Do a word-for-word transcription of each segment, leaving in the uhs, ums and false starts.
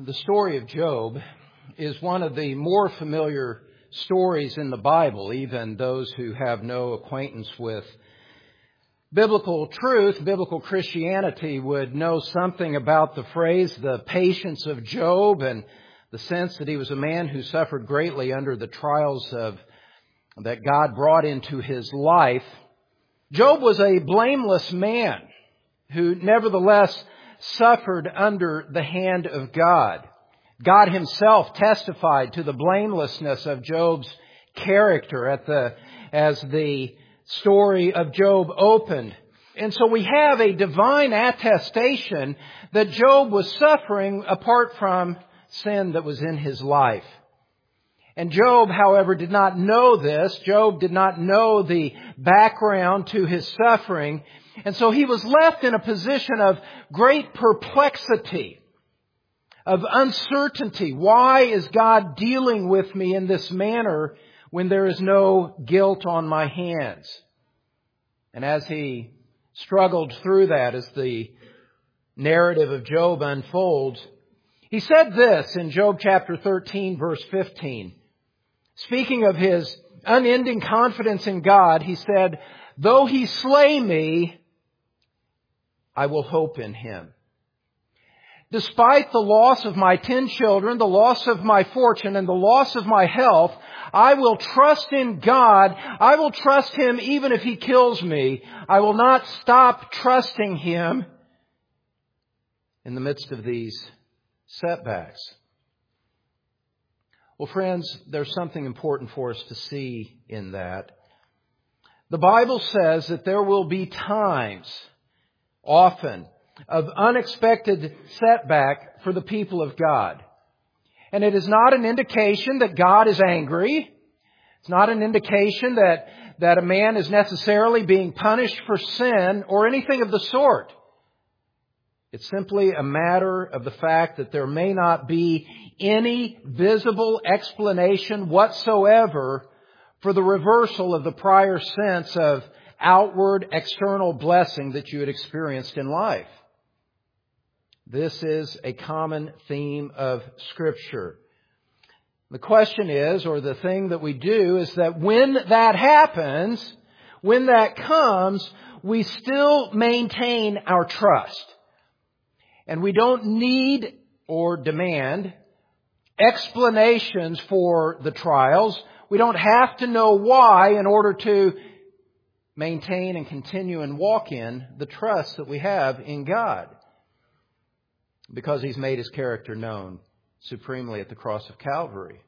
The story of Job is one of the more familiar stories in the Bible. Even those who have no acquaintance with biblical truth, biblical Christianity, would know something about the phrase, the patience of Job, and the sense that he was a man who suffered greatly under the trials of that God brought into his life. Job was a blameless man who nevertheless suffered under the hand of God. God himself testified to the blamelessness of Job's character at the, as the story of Job opened. And so we have a divine attestation that Job was suffering apart from sin that was in his life. And Job, however, did not know this. Job did not know the background to his suffering. And so he was left in a position of great perplexity, of uncertainty. Why is God dealing with me in this manner when there is no guilt on my hands? And as he struggled through that, as the narrative of Job unfolds, he said this in Job chapter thirteen, verse fifteen. Speaking of his unending confidence in God, he said, "Though he slay me, I will hope in him. Despite the loss of my ten children, the loss of my fortune, and the loss of my health, I will trust in God. I will trust Him even if He kills me. I will not stop trusting Him in the midst of these setbacks." Well, friends, there's something important for us to see in that. The Bible says that there will be times, often, of unexpected setback for the people of God. And it is not an indication that God is angry. It's not an indication that, that a man is necessarily being punished for sin or anything of the sort. It's simply a matter of the fact that there may not be any visible explanation whatsoever for the reversal of the prior sense of outward external blessing that you had experienced in life. This is a common theme of Scripture. The question is, or the thing that we do, is that when that happens, when that comes, we still maintain our trust. And we don't need or demand explanations for the trials. We don't have to know why in order to maintain and continue and walk in the trust that we have in God. Because He's made His character known supremely at the cross of Calvary.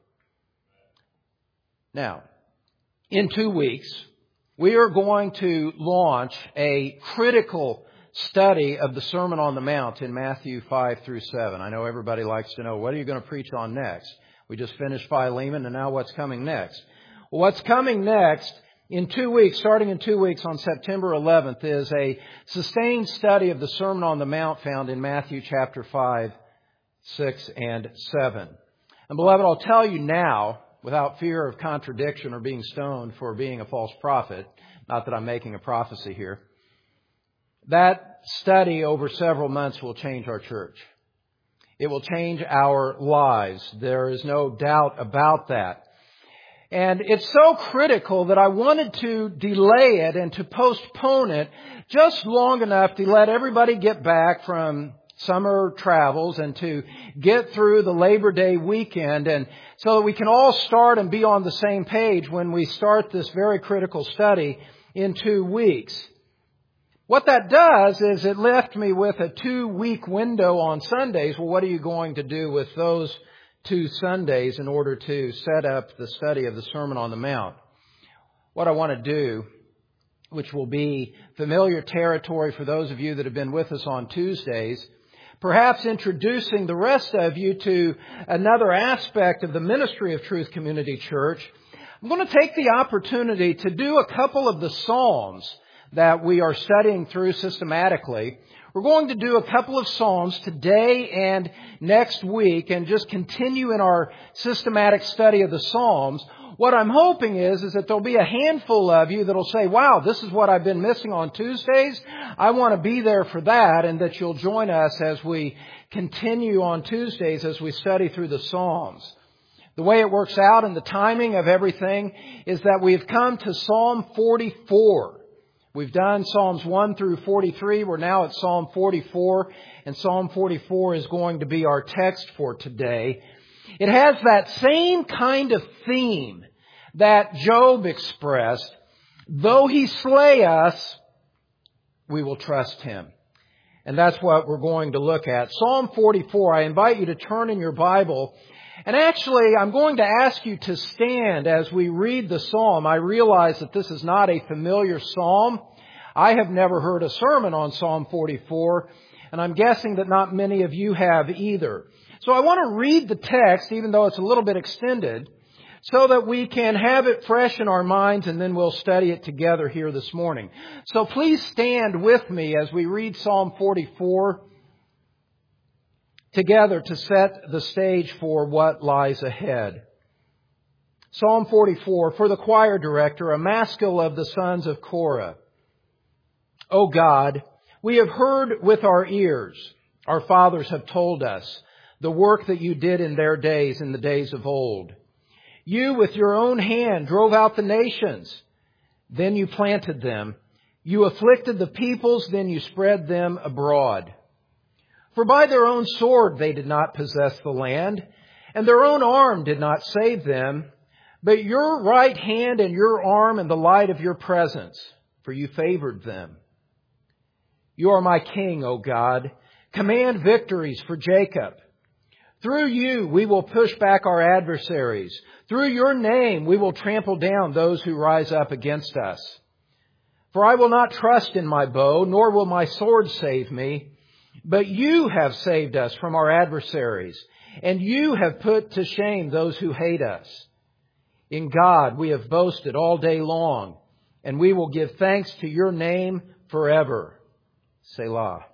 Now, in two weeks, we are going to launch a critical study of the Sermon on the Mount in Matthew five through seven. I know everybody likes to know, what are you going to preach on next? We just finished Philemon, and now what's coming next? Well, what's coming next in two weeks, starting in two weeks on September eleventh, is a sustained study of the Sermon on the Mount found in Matthew chapter five, six, and seven. And beloved, I'll tell you now, without fear of contradiction or being stoned for being a false prophet, not that I'm making a prophecy here, that study over several months will change our church. It will change our lives. There is no doubt about that. And it's so critical that I wanted to delay it and to postpone it just long enough to let everybody get back from summer travels and to get through the Labor Day weekend, and so that we can all start and be on the same page when we start this very critical study in two weeks. What that does is it left me with a two-week window on Sundays. Well, what are you going to do with those two Sundays in order to set up the study of the Sermon on the Mount? What I want to do, which will be familiar territory for those of you that have been with us on Tuesdays, perhaps introducing the rest of you to another aspect of the ministry of Truth Community Church. I'm going to take the opportunity to do a couple of the Psalms that we are studying through systematically. We're going to do a couple of Psalms today and next week and just continue in our systematic study of the Psalms. What I'm hoping is, is that there'll be a handful of you that'll say, wow, this is what I've been missing on Tuesdays. I want to be there for that, and that you'll join us as we continue on Tuesdays as we study through the Psalms. The way it works out and the timing of everything is that we've come to Psalm forty-four. We've done Psalms one through forty-three. We're now at Psalm forty-four, and Psalm forty-four is going to be our text for today. It has that same kind of theme that Job expressed. Though he slay us, we will trust him. And that's what we're going to look at. Psalm forty-four, I invite you to turn in your Bible. And actually, I'm going to ask you to stand as we read the psalm. I realize that this is not a familiar psalm. I have never heard a sermon on Psalm forty-four, and I'm guessing that not many of you have either. So I want to read the text, even though it's a little bit extended, so that we can have it fresh in our minds, and then we'll study it together here this morning. So please stand with me as we read Psalm forty-four together to set the stage for what lies ahead. Psalm forty-four, for the choir director, a maskil of the sons of Korah. O God, we have heard with our ears, our fathers have told us, the work that you did in their days, in the days of old. You with your own hand drove out the nations. Then you planted them. You afflicted the peoples, then you spread them abroad. For by their own sword they did not possess the land, and their own arm did not save them, but your right hand and your arm and the light of your presence, for you favored them. You are my king, O God. Command victories for Jacob. Through you we will push back our adversaries. Through your name we will trample down those who rise up against us. For I will not trust in my bow, nor will my sword save me. But you have saved us from our adversaries, and you have put to shame those who hate us. In God we have boasted all day long, and we will give thanks to your name forever. Selah.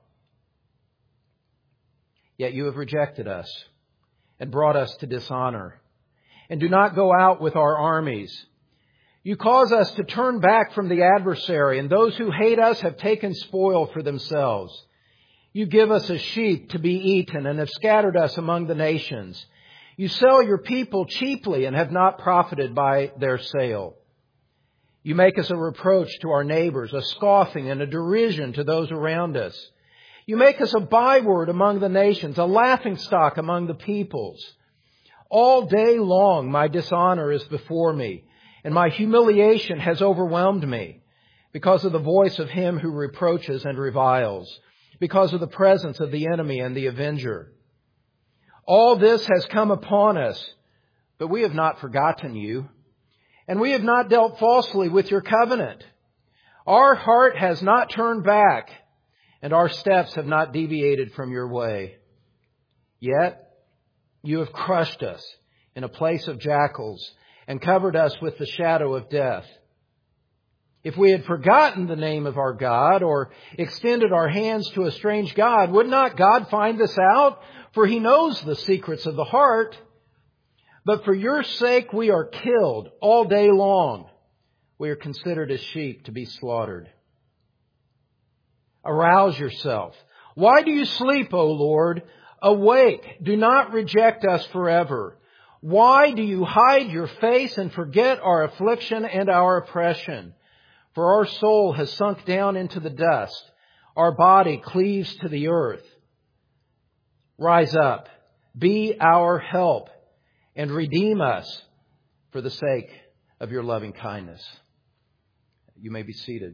Yet you have rejected us and brought us to dishonor, and do not go out with our armies. You cause us to turn back from the adversary, and those who hate us have taken spoil for themselves. You give us as sheep to be eaten and have scattered us among the nations. You sell your people cheaply and have not profited by their sale. You make us a reproach to our neighbors, a scoffing and a derision to those around us. You make us a byword among the nations, a laughingstock among the peoples. All day long my dishonor is before me, and my humiliation has overwhelmed me, because of the voice of him who reproaches and reviles, because of the presence of the enemy and the avenger. All this has come upon us, but we have not forgotten you, and we have not dealt falsely with your covenant. Our heart has not turned back, and our steps have not deviated from your way. Yet you have crushed us in a place of jackals and covered us with the shadow of death. If we had forgotten the name of our God or extended our hands to a strange God, would not God find this out? For he knows the secrets of the heart. But for your sake we are killed all day long. We are considered as sheep to be slaughtered. Arouse yourself. Why do you sleep, O Lord? Awake. Do not reject us forever. Why do you hide your face and forget our affliction and our oppression? For our soul has sunk down into the dust. Our body cleaves to the earth. Rise up, be our help, and redeem us for the sake of your loving kindness. You may be seated.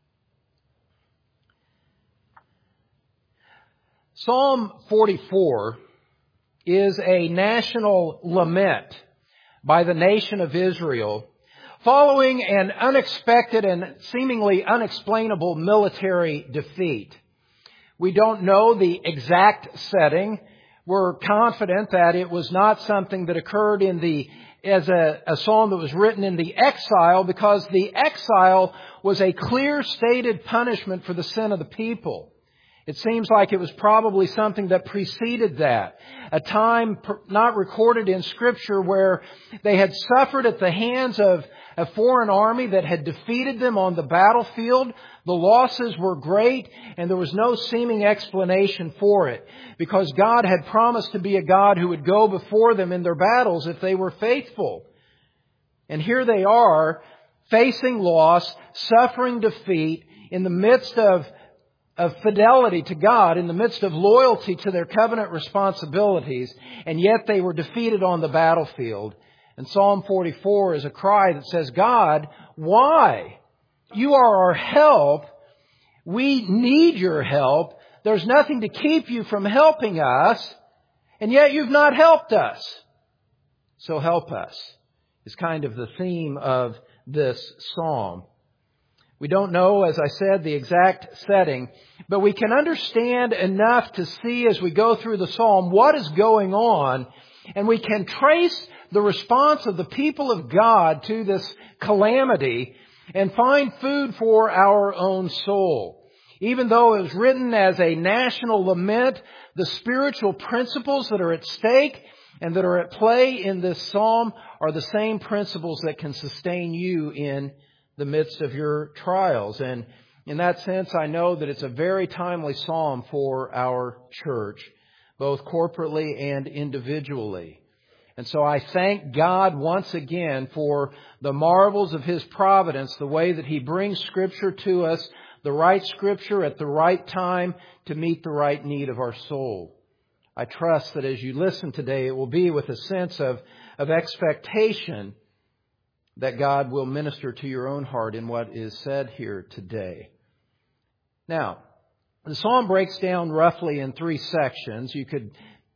Psalm forty-four is a national lament by the nation of Israel following an unexpected and seemingly unexplainable military defeat. We don't know the exact setting. We're confident that it was not something that occurred in the as a, a psalm that was written in the exile, because the exile was a clear stated punishment for the sin of the people. It seems like it was probably something that preceded that. A time not recorded in Scripture where they had suffered at the hands of a foreign army that had defeated them on the battlefield. The losses were great and there was no seeming explanation for it, because God had promised to be a God who would go before them in their battles if they were faithful. And here they are, facing loss, suffering defeat in the midst of of fidelity to God, in the midst of loyalty to their covenant responsibilities, and yet they were defeated on the battlefield. And Psalm forty-four is a cry that says, God, why? You are our help. We need your help. There's nothing to keep you from helping us, and yet you've not helped us. So help us, is kind of the theme of this psalm. We don't know, as I said, the exact setting, but we can understand enough to see as we go through the psalm what is going on, and we can trace the response of the people of God to this calamity and find food for our own soul. Even though it was written as a national lament, the spiritual principles that are at stake and that are at play in this psalm are the same principles that can sustain you in the midst of your trials. And in that sense, I know that it's a very timely psalm for our church, both corporately and individually. And so I thank God once again for the marvels of His providence, the way that He brings Scripture to us, the right Scripture at the right time to meet the right need of our soul. I trust that as you listen today, it will be with a sense of, of expectation that God will minister to your own heart in what is said here today. Now, the psalm breaks down roughly in three sections. You could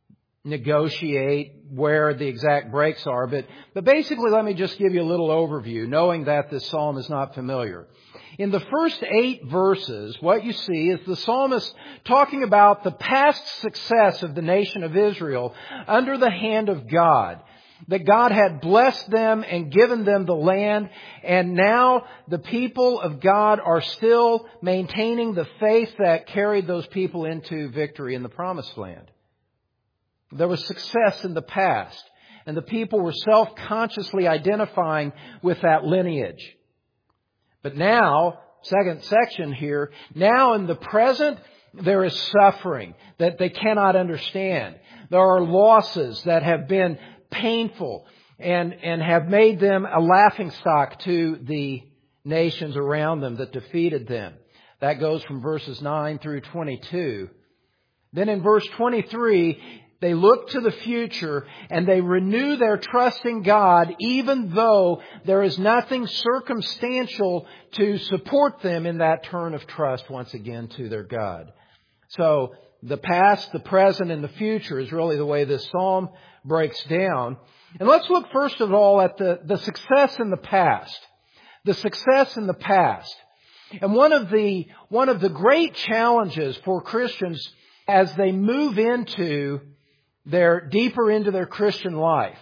negotiate where the exact breaks are, but, but basically let me just give you a little overview, knowing that this psalm is not familiar. In the first eight verses, what you see is the psalmist talking about the past success of the nation of Israel under the hand of God. That God had blessed them and given them the land, and now the people of God are still maintaining the faith that carried those people into victory in the Promised Land. There was success in the past, and the people were self-consciously identifying with that lineage. But now, second section here, now in the present, there is suffering that they cannot understand. There are losses that have been painful and, and have made them a laughingstock to the nations around them that defeated them. That goes from verses nine through twenty-two. Then in verse twenty-three, they look to the future and they renew their trust in God, even though there is nothing circumstantial to support them in that turn of trust once again to their God. So the past, the present, and the future is really the way this psalm breaks down. And let's look first of all at the, the success in the past. The success in the past. And one of the, one of the great challenges for Christians as they move into their, deeper into their Christian life.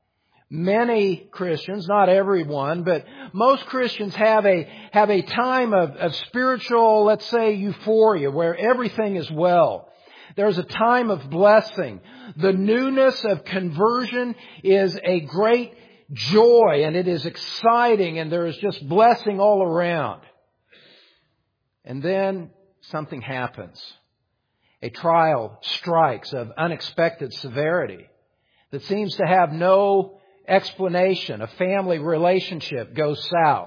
Many Christians, not everyone, but most Christians have a, have a time of, of spiritual, let's say, euphoria where everything is well. There's a time of blessing. The newness of conversion is a great joy, and it is exciting, and there is just blessing all around. And then something happens. A trial strikes of unexpected severity that seems to have no explanation. A family relationship goes south.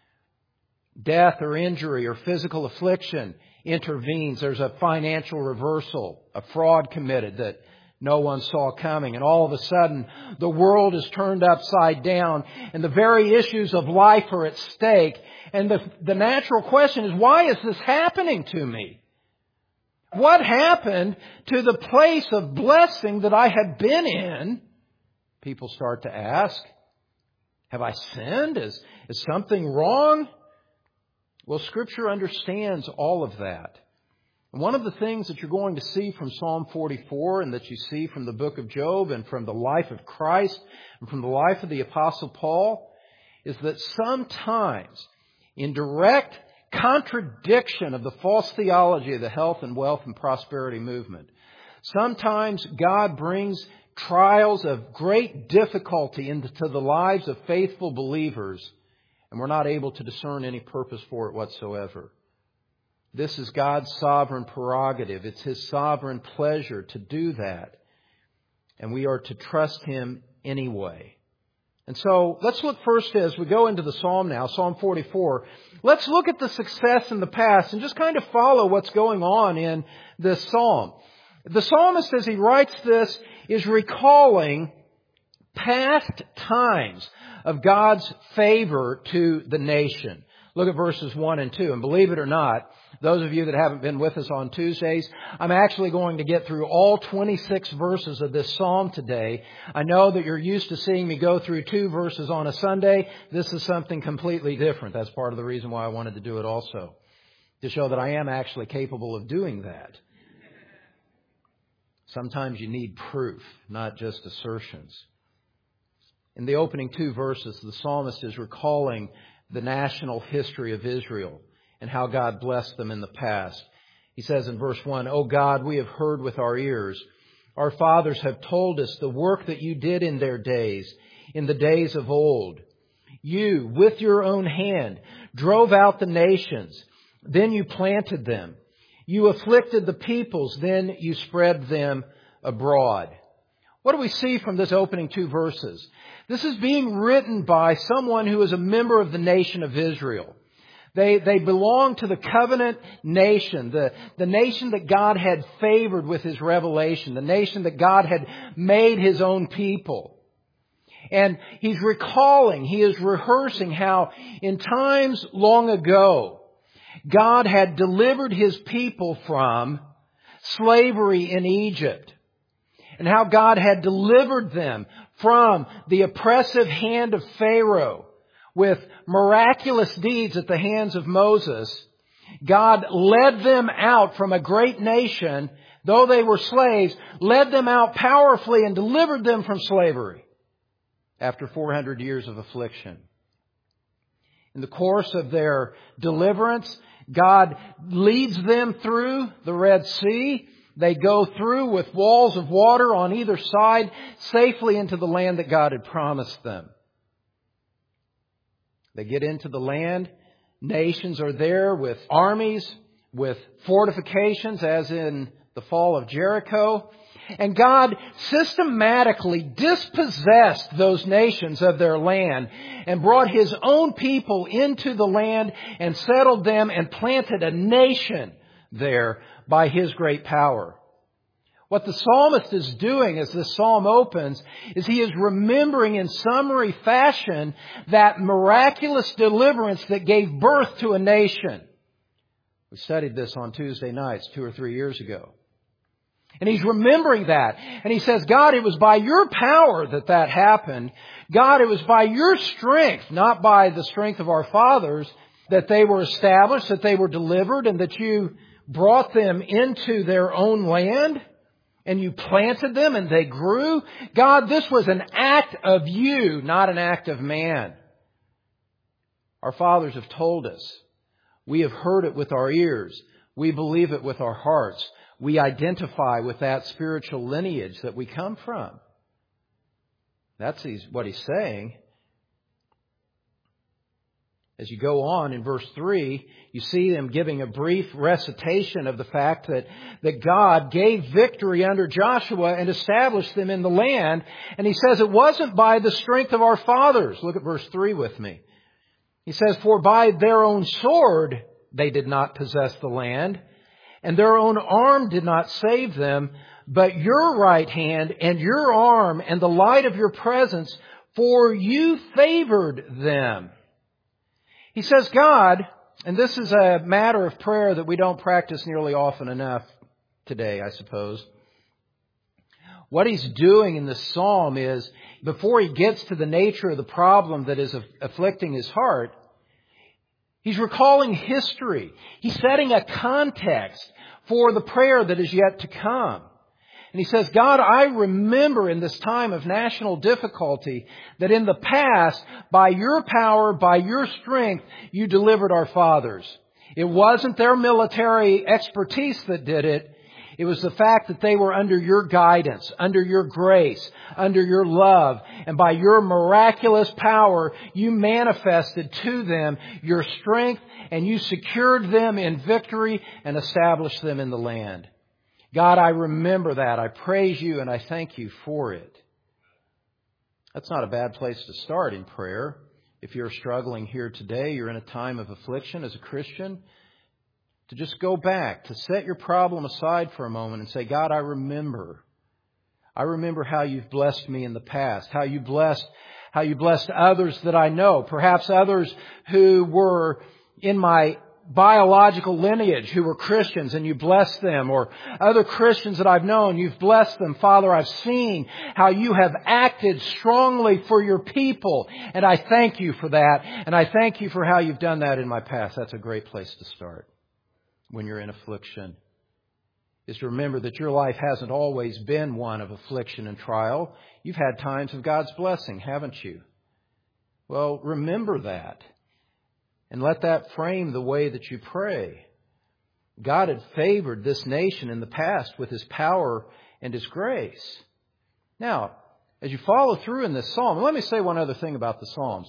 Death or injury or physical affliction intervenes. There's a financial reversal, a fraud committed that no one saw coming. And all of a sudden, the world is turned upside down and the very issues of life are at stake. And the, the natural question is, why is this happening to me? What happened to the place of blessing that I had been in? People start to ask, have I sinned? Is, is something wrong? Well, Scripture understands all of that. And one of the things that you're going to see from Psalm forty-four and that you see from the book of Job and from the life of Christ and from the life of the Apostle Paul is that sometimes in direct contradiction of the false theology of the health and wealth and prosperity movement. Sometimes God brings trials of great difficulty into the lives of faithful believers, and we're not able to discern any purpose for it whatsoever. This is God's sovereign prerogative. It's His sovereign pleasure to do that. And we are to trust Him anyway. And so let's look first as we go into the Psalm now, Psalm forty-four. Let's look at the success in the past and just kind of follow what's going on in this Psalm. The psalmist, as he writes this, is recalling past times of God's favor to the nation. Look at verses one and two. And believe it or not, those of you that haven't been with us on Tuesdays, I'm actually going to get through all twenty-six verses of this psalm today. I know that you're used to seeing me go through two verses on a Sunday. This is something completely different. That's part of the reason why I wanted to do it also, to show that I am actually capable of doing that. Sometimes you need proof, not just assertions. In the opening two verses, the psalmist is recalling the national history of Israel and how God blessed them in the past. He says in verse one, "O God, we have heard with our ears. Our fathers have told us the work that you did in their days, in the days of old. You, with your own hand, drove out the nations. Then you planted them. You afflicted the peoples, then you spread them abroad." What do we see from this opening two verses? This is being written by someone who is a member of the nation of Israel. They, they belong to the covenant nation, the, the nation that God had favored with His revelation, the nation that God had made His own people. And he's recalling, he is rehearsing how in times long ago, God had delivered His people from slavery in Egypt, and how God had delivered them from the oppressive hand of Pharaoh with miraculous deeds at the hands of Moses. God led them out from a great nation, though they were slaves, led them out powerfully and delivered them from slavery after four hundred years of affliction. In the course of their deliverance, God leads them through the Red Sea. They go through with walls of water on either side, safely into the land that God had promised them. They get into the land. Nations are there with armies, with fortifications, as in the fall of Jericho. And God systematically dispossessed those nations of their land and brought His own people into the land and settled them and planted a nation there by His great power. What the psalmist is doing as this psalm opens is he is remembering in summary fashion that miraculous deliverance that gave birth to a nation. We studied this on Tuesday nights two or three years ago. And he's remembering that. And he says, God, it was by your power that that happened. God, it was by your strength, not by the strength of our fathers, that they were established, that they were delivered, and that you brought them into their own land, and you planted them, and they grew. God, this was an act of you, not an act of man. Our fathers have told us. We have heard it with our ears. We believe it with our hearts. We identify with that spiritual lineage that we come from. That's what he's saying. As you go on in verse three, you see them giving a brief recitation of the fact that, that God gave victory under Joshua and established them in the land. And he says it wasn't by the strength of our fathers. Look at verse three with me. He says, for by their own sword they did not possess the land, and their own arm did not save them, but your right hand and your arm and the light of your presence, for you favored them. He says, God, and this is a matter of prayer that we don't practice nearly often enough today, I suppose. What he's doing in this psalm is, before he gets to the nature of the problem that is afflicting his heart, he's recalling history. He's setting a context for the prayer that is yet to come. And he says, God, I remember in this time of national difficulty that in the past, by your power, by your strength, you delivered our fathers. It wasn't their military expertise that did it. It was the fact that they were under your guidance, under your grace, under your love. And by your miraculous power, you manifested to them your strength and you secured them in victory and established them in the land. God, I remember that. I praise you and I thank you for it. That's not a bad place to start in prayer. If you're struggling here today, you're in a time of affliction as a Christian, to just go back, to set your problem aside for a moment and say, God, I remember. I remember how you've blessed me in the past, how you blessed, how you blessed others that I know, perhaps others who were in my biological lineage who were Christians and you blessed them, or other Christians that I've known, you've blessed them. Father, I've seen how you have acted strongly for your people, and I thank you for that, and I thank you for how you've done that in my past. That's a great place to start when you're in affliction, is to remember that your life hasn't always been one of affliction and trial. You've had times of God's blessing, haven't you? Well, remember that. And let that frame the way that you pray. God had favored this nation in the past with His power and His grace. Now, as you follow through in this psalm, let me say one other thing about the Psalms.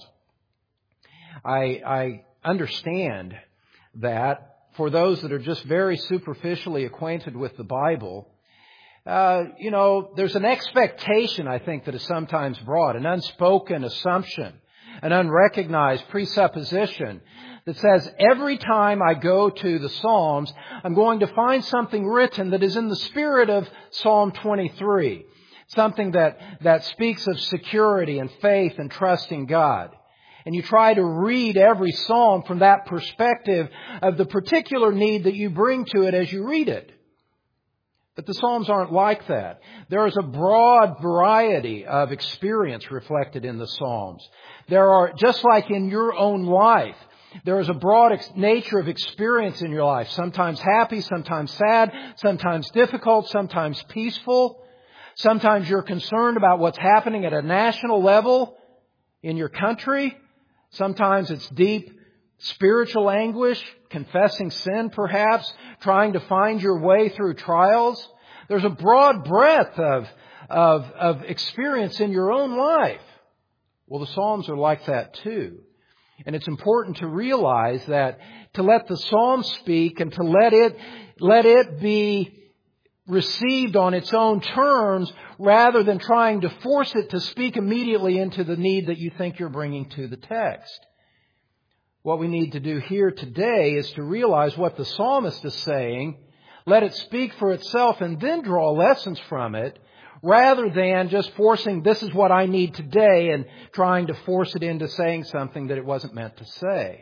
I, I understand that for those that are just very superficially acquainted with the Bible, uh, you know, there's an expectation, I think, that is sometimes brought, an unspoken assumption, an unrecognized presupposition that says every time I go to the Psalms, I'm going to find something written that is in the spirit of Psalm twenty-three, something that, that speaks of security and faith and trusting God. And you try to read every psalm from that perspective of the particular need that you bring to it as you read it. But the Psalms aren't like that. There is a broad variety of experience reflected in the Psalms. There are, just like in your own life, there is a broad ex- nature of experience in your life. Sometimes happy, sometimes sad, sometimes difficult, sometimes peaceful. Sometimes you're concerned about what's happening at a national level in your country. Sometimes it's deep spiritual anguish, confessing sin perhaps, trying to find your way through trials. There's a broad breadth of, of, of experience in your own life. Well, the Psalms are like that too. And it's important to realize that to let the Psalms speak and to let it, let it be received on its own terms rather than trying to force it to speak immediately into the need that you think you're bringing to the text. What we need to do here today is to realize what the psalmist is saying, let it speak for itself, and then draw lessons from it, rather than just forcing, this is what I need today, and trying to force it into saying something that it wasn't meant to say.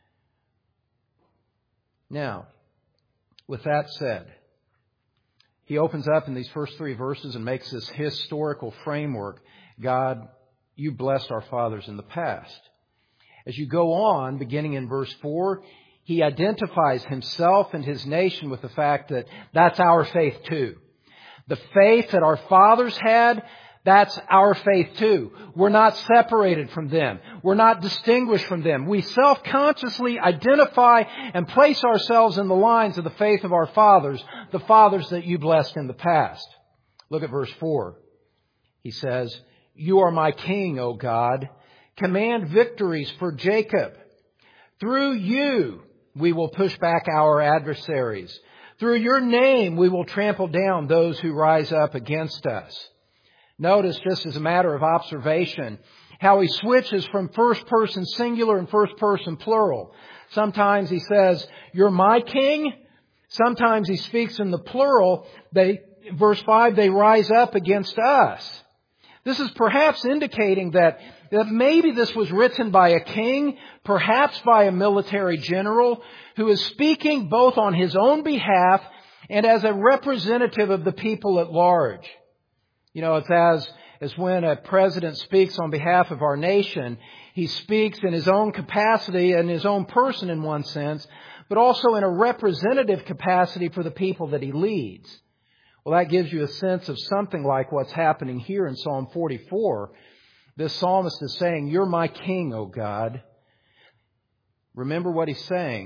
Now, with that said, he opens up in these first three verses and makes this historical framework. God, you blessed our fathers in the past. As you go on, beginning in verse four, he identifies himself and his nation with the fact that that's our faith too. The faith that our fathers had, that's our faith too. We're not separated from them. We're not distinguished from them. We self-consciously identify and place ourselves in the lines of the faith of our fathers, the fathers that you blessed in the past. Look at verse four. He says, you are my king, O God. Command victories for Jacob. Through you, we will push back our adversaries. Through your name, we will trample down those who rise up against us. Notice, just as a matter of observation, how he switches from first person singular and first person plural. Sometimes he says, you're my king. Sometimes he speaks in the plural. They, verse five, they rise up against us. This is perhaps indicating that, that maybe this was written by a king, perhaps by a military general, who is speaking both on his own behalf and as a representative of the people at large. You know, it's as, as when a president speaks on behalf of our nation, he speaks in his own capacity and his own person in one sense, but also in a representative capacity for the people that he leads. Well, that gives you a sense of something like what's happening here in Psalm forty-four. This psalmist is saying, you're my king, O God. Remember what he's saying.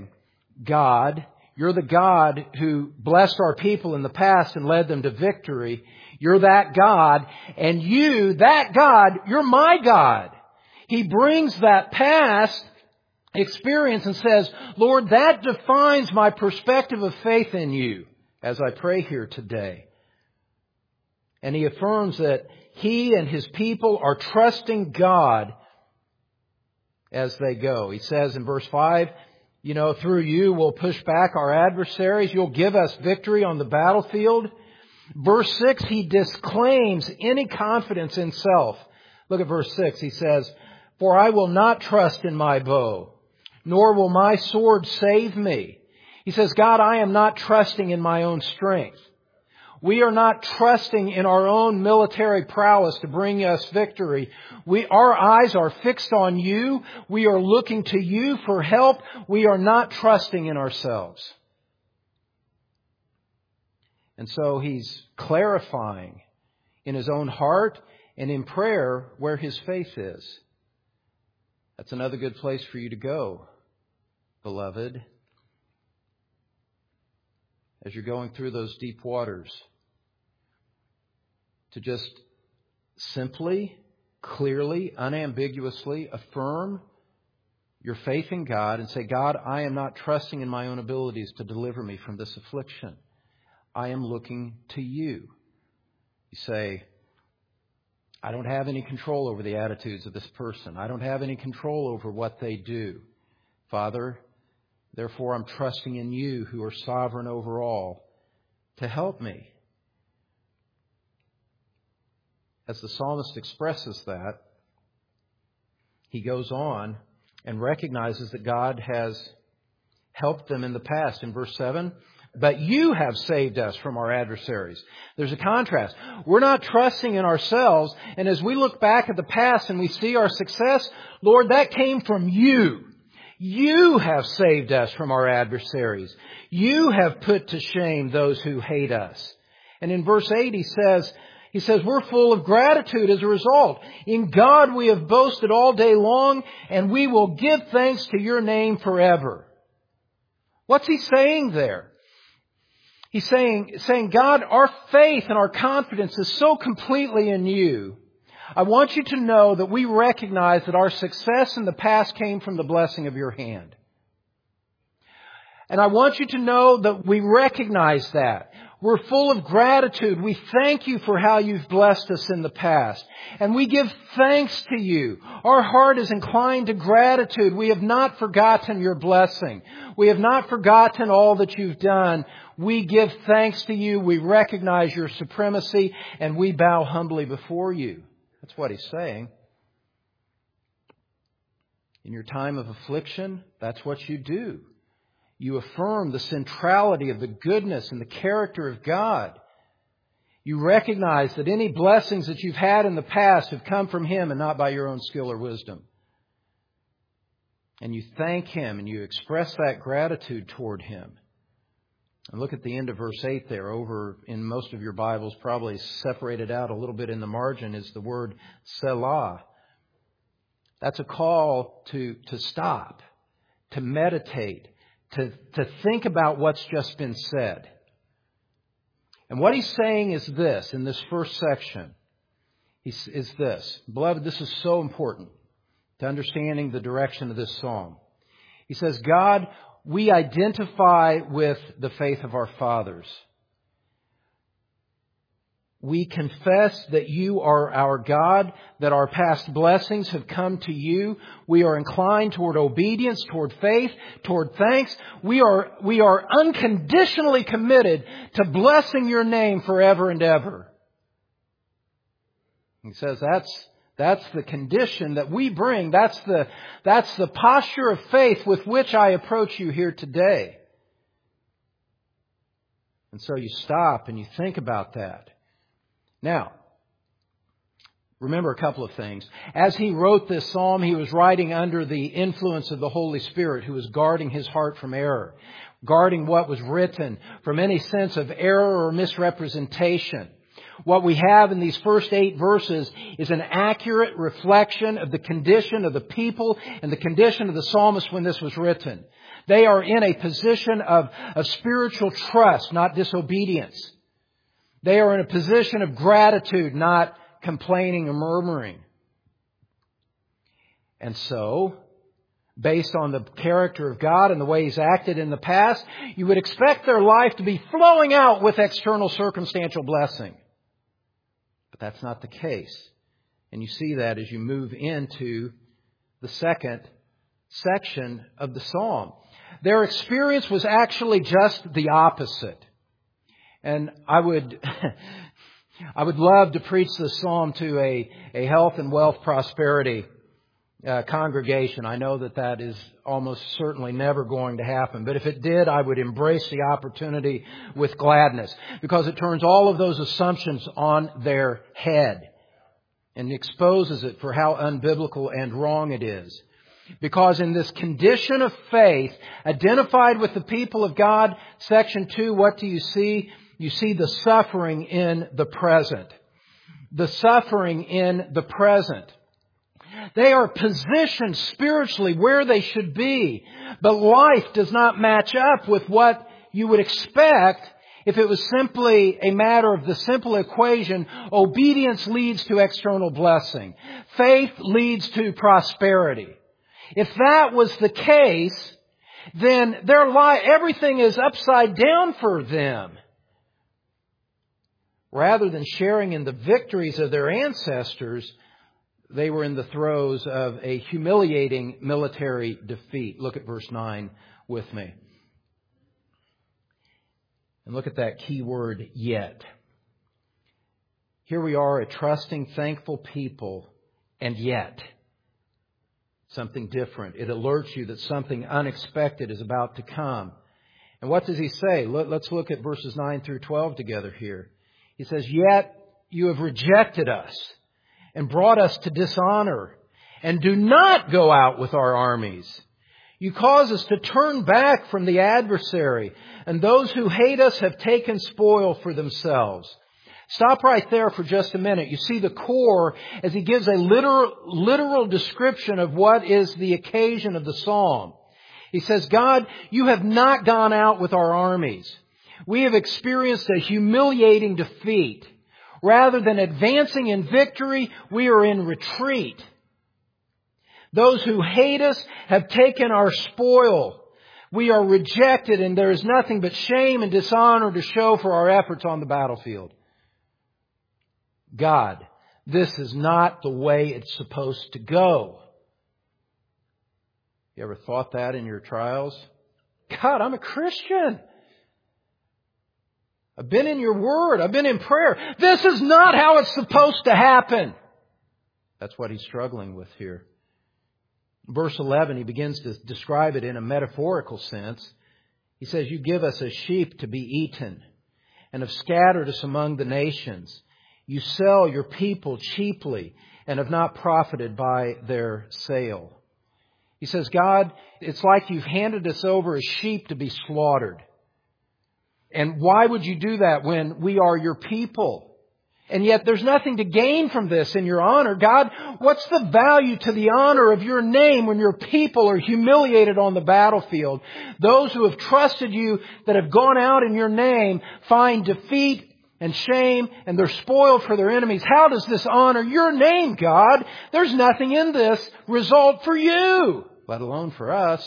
God. You're the God who blessed our people in the past and led them to victory. You're that God. And you, that God, you're my God. He brings that past experience and says, Lord, that defines my perspective of faith in you as I pray here today. And He affirms that He and His people are trusting God as they go. He says in verse five, you know, through you we'll push back our adversaries. You'll give us victory on the battlefield. Verse six, He disclaims any confidence in self. Look at verse six. He says, for I will not trust in my bow, nor will my sword save me. He says, God, I am not trusting in my own strength. We are not trusting in our own military prowess to bring us victory. We, our eyes are fixed on You. We are looking to You for help. We are not trusting in ourselves. And so He's clarifying in His own heart and in prayer where His faith is. That's another good place for you to go, beloved, as you're going through those deep waters. To just simply, clearly, unambiguously affirm your faith in God and say, God, I am not trusting in my own abilities to deliver me from this affliction. I am looking to You. You say, I don't have any control over the attitudes of this person. I don't have any control over what they do. Father, therefore I'm trusting in You who are sovereign over all to help me. As the psalmist expresses that, he goes on and recognizes that God has helped them in the past. In verse seven, but You have saved us from our adversaries. There's a contrast. We're not trusting in ourselves. And as we look back at the past and we see our success, Lord, that came from You. You have saved us from our adversaries. You have put to shame those who hate us. And in verse eight, he says, He says, we're full of gratitude as a result. In God we have boasted all day long, and we will give thanks to Your name forever. What's he saying there? He's saying, saying, God, our faith and our confidence is so completely in You. I want you to know that we recognize that our success in the past came from the blessing of Your hand. And I want you to know that we recognize that. We're full of gratitude. We thank You for how You've blessed us in the past. And we give thanks to You. Our heart is inclined to gratitude. We have not forgotten Your blessing. We have not forgotten all that You've done. We give thanks to You. We recognize Your supremacy. And we bow humbly before You. That's what he's saying. In your time of affliction, that's what you do. You affirm the centrality of the goodness and the character of God. You recognize that any blessings that you've had in the past have come from Him and not by your own skill or wisdom. And you thank Him and you express that gratitude toward Him. And look at the end of verse eight there. Over in most of your Bibles, probably separated out a little bit in the margin, is the word Selah. That's a call to, to stop, to meditate, To, to think about what's just been said. And what he's saying is this, in this first section, is, is this. Beloved, this is so important to understanding the direction of this psalm. He says, God, we identify with the faith of our fathers. We confess that You are our God, that our past blessings have come to You. We are inclined toward obedience, toward faith, toward thanks. We are, we are unconditionally committed to blessing Your name forever and ever. He says that's, that's the condition that we bring. That's the, that's the posture of faith with which I approach you here today. And so you stop and you think about that. Now, remember a couple of things. As he wrote this psalm, he was writing under the influence of the Holy Spirit, who was guarding his heart from error, guarding what was written from any sense of error or misrepresentation. What we have in these first eight verses is an accurate reflection of the condition of the people and the condition of the psalmist when this was written. They are in a position of, of spiritual trust, not disobedience. They are in a position of gratitude, not complaining or murmuring. And so, based on the character of God and the way He's acted in the past, you would expect their life to be flowing out with external circumstantial blessing. But that's not the case. And you see that as you move into the second section of the psalm. Their experience was actually just the opposite. And I would I would love to preach this psalm to a, a health and wealth prosperity uh, congregation. I know that that is almost certainly never going to happen. But if it did, I would embrace the opportunity with gladness, because it turns all of those assumptions on their head and exposes it for how unbiblical and wrong it is. Because in this condition of faith, identified with the people of God, section two, what do you see? You see the suffering in the present. The suffering in the present. They are positioned spiritually where they should be, but life does not match up with what you would expect if it was simply a matter of the simple equation, obedience leads to external blessing. Faith leads to prosperity. If that was the case, then their life, everything is upside down for them. Rather than sharing in the victories of their ancestors, they were in the throes of a humiliating military defeat. Look at verse nine with me. And look at that key word, yet. Here we are, a trusting, thankful people, and yet something different. It alerts you that something unexpected is about to come. And what does he say? Let's look at verses nine through twelve together here. He says, yet you have rejected us and brought us to dishonor, and do not go out with our armies. You cause us to turn back from the adversary, and those who hate us have taken spoil for themselves. Stop right there for just a minute. You see the core as he gives a literal, literal description of what is the occasion of the psalm. He says, God, you have not gone out with our armies. We have experienced a humiliating defeat. Rather than advancing in victory, we are in retreat. Those who hate us have taken our spoil. We are rejected, and there is nothing but shame and dishonor to show for our efforts on the battlefield. God, this is not the way it's supposed to go. You ever thought that in your trials? God, I'm a Christian. I've been in your word. I've been in prayer. This is not how it's supposed to happen. That's what he's struggling with here. Verse eleven, he begins to describe it in a metaphorical sense. He says, you give us as sheep to be eaten, and have scattered us among the nations. You sell your people cheaply, and have not profited by their sale. He says, God, it's like you've handed us over as sheep to be slaughtered. And why would you do that when we are your people? And yet there's nothing to gain from this in your honor. God, what's the value to the honor of your name when your people are humiliated on the battlefield? Those who have trusted you, that have gone out in your name, find defeat and shame, and they're spoiled for their enemies. How does this honor your name, God? There's nothing in this result for you, let alone for us.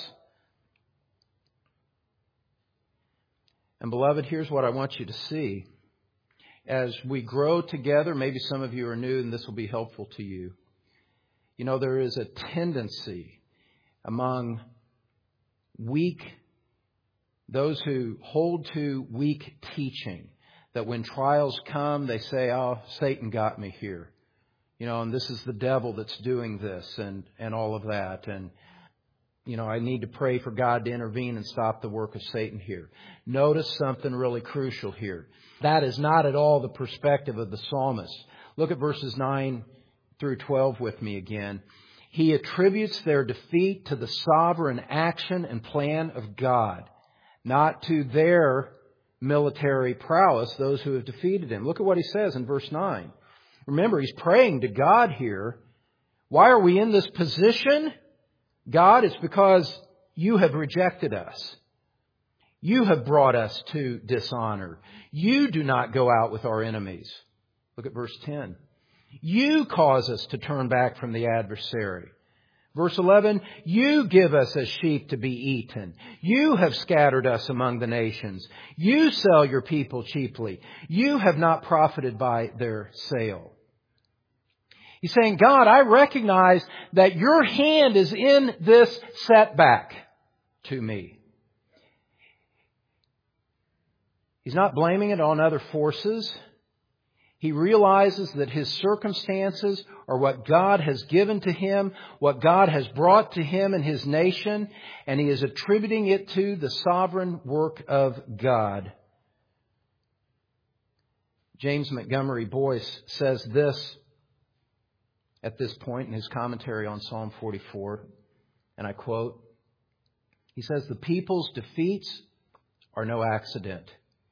And beloved, here's what I want you to see. As we grow together, maybe some of you are new and this will be helpful to you. You know, there is a tendency among weak, those who hold to weak teaching, that when trials come, they say, oh, Satan got me here. You know, and this is the devil that's doing this and, and all of that. And You know, I need to pray for God to intervene and stop the work of Satan here. Notice something really crucial here. That is not at all the perspective of the psalmist. Look at verses nine through twelve with me again. He attributes their defeat to the sovereign action and plan of God, not to their military prowess, those who have defeated him. Look at what he says in verse nine. Remember, he's praying to God here. Why are we in this position? God, it's because you have rejected us. You have brought us to dishonor. You do not go out with our enemies. Look at verse ten. You cause us to turn back from the adversary. Verse eleven, you give us as sheep to be eaten. You have scattered us among the nations. You sell your people cheaply. You have not profited by their sale. He's saying, God, I recognize that your hand is in this setback to me. He's not blaming it on other forces. He realizes that his circumstances are what God has given to him, what God has brought to him and his nation, and he is attributing it to the sovereign work of God. James Montgomery Boyce says this at this point in his commentary on Psalm forty-four, and I quote, he says, "The people's defeats are no accident.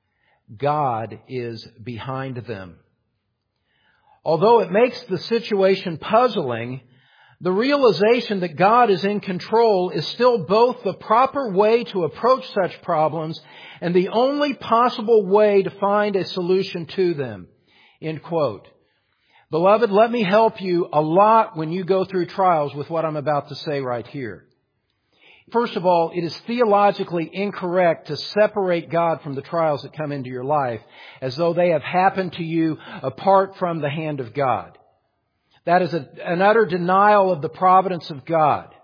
God is behind them. Although it makes the situation puzzling, the realization that God is in control is still both the proper way to approach such problems and the only possible way to find a solution to them." End quote. Beloved, let me help you a lot when you go through trials with what I'm about to say right here. First of all, it is theologically incorrect to separate God from the trials that come into your life as though they have happened to you apart from the hand of God. That is a, an utter denial of the providence of God.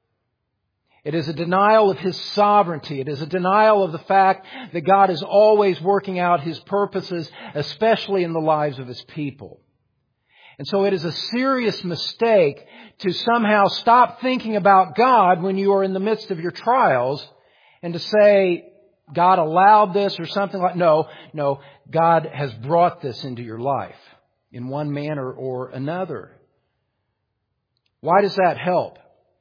It is a denial of His sovereignty. It is a denial of the fact that God is always working out His purposes, especially in the lives of His people. And so it is a serious mistake to somehow stop thinking about God when you are in the midst of your trials and to say, God allowed this or something like, no, no, God has brought this into your life in one manner or another. Why does that help?